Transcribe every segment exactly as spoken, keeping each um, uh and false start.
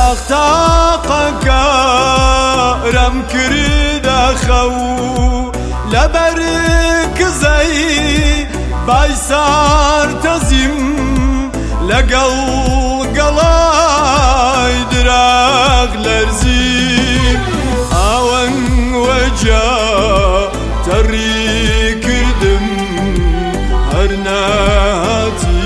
تاقتاقك رم كرد خو لبرك زي بايسار تزيم لقل قلاي دراغ لرزيم آوان وجا تري كردم هرناتي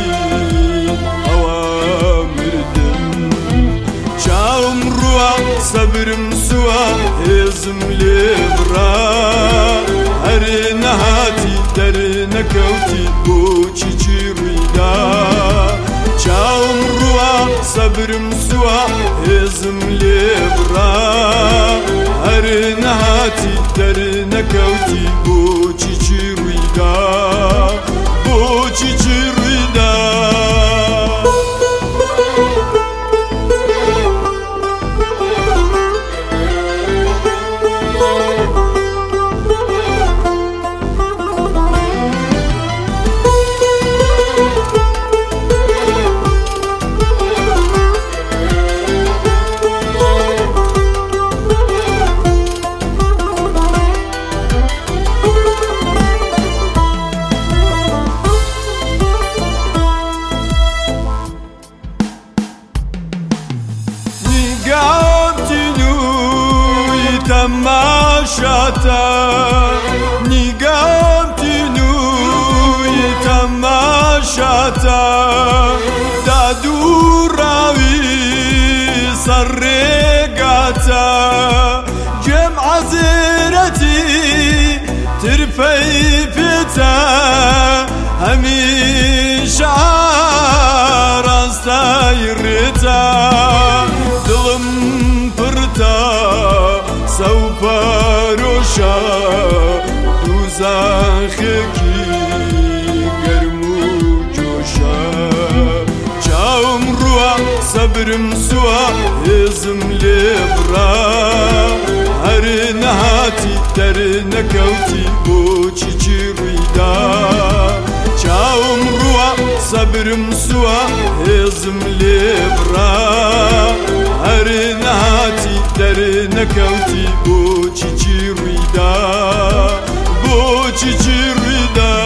صبرم سوا هزم لبرا هر نهاتي در نكوتي بوچي چيرويدا چاوم روا صبرم سوا هزم لبرا هر نهاتي در نكوتي بوچي چيرويدا بوچي چيرويدا تماشاتا نقامتي نوي تماشاتا دادو راوي سرقاتا جمع زيرتي ترفي فتا همي شعار سايرتا ظلم فرتا سوف روشا دوزاخكي گرمو جوشا چاوم روا صبرم سوا هزم لبرا هر نهاتي در نكوتي بوچي چيرويدا چاوم روا صبرم سوا هزم لبرا هر نهاتي در نكوتي بوچي چيرويدا بوچي چيرويدا